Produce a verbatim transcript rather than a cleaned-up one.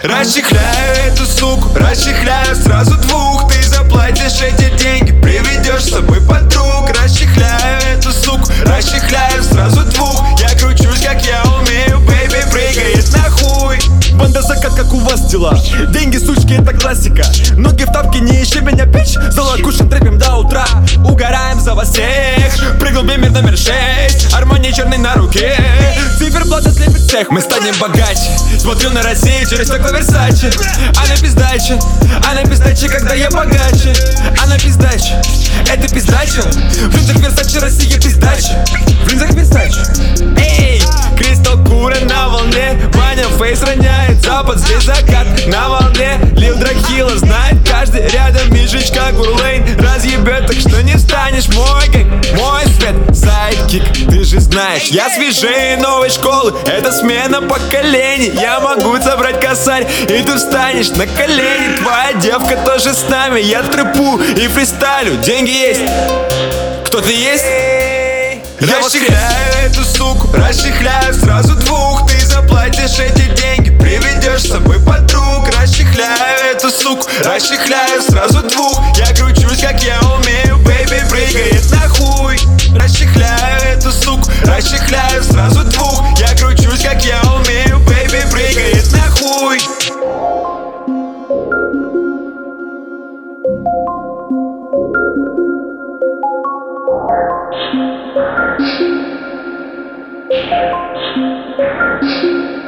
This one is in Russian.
Расчехляю эту суку, расчехляю сразу двух. Ты заплатишь эти деньги, приведешь с собой подруг. Расчехляю эту суку, расчехляю сразу двух. Я кручусь, как я умею, бэйби, прыгает нахуй. Банда закат, как у вас дела? Деньги, сучки, это классика. Ноги в тапке, не ищи меня, пич. Зала кушаем, трэпим до утра. Угораем за вас всех. Прыгнул бемер номер шесть. Армани черный на руке. Циферблата слепит всех. Мы станем богаче. Смотрю на Россию через стекло Версаче. А на пиздаче, а на пиздаче, когда я богаче. А на пиздаче, это пиздача. В линзах Версаче, Россия пиздача. В линзах Версаче. Эй, Кристал Кура на волне. Ваня Фейс роняет запад, здесь закат на волне. Лил Дракхила знает каждый рядом. Мишечка Гурлейн разъебет, так что не станешь мой, как мой свет. Сайдкик, ты же знаешь, я свежее новой школы. Это смена поколений. Я могу собрать косарь, и ты встанешь на колени. Твоя девка тоже с нами. Я трэпу и фристайлю, деньги есть. Кто ты есть? Расчехляю эту суку, расчехляю сразу двух. Ты заплатишь эти деньги, приведешь с собой подруг. Расчехляю эту суку, расчехляю сразу двух. Я кручусь, как я умею, бэйби, прыгает нахуй. Расчехляю эту суку, расчехляю сразу двух. Я кручусь, как я умею, бэйби, прыгает нахуй. Thank you.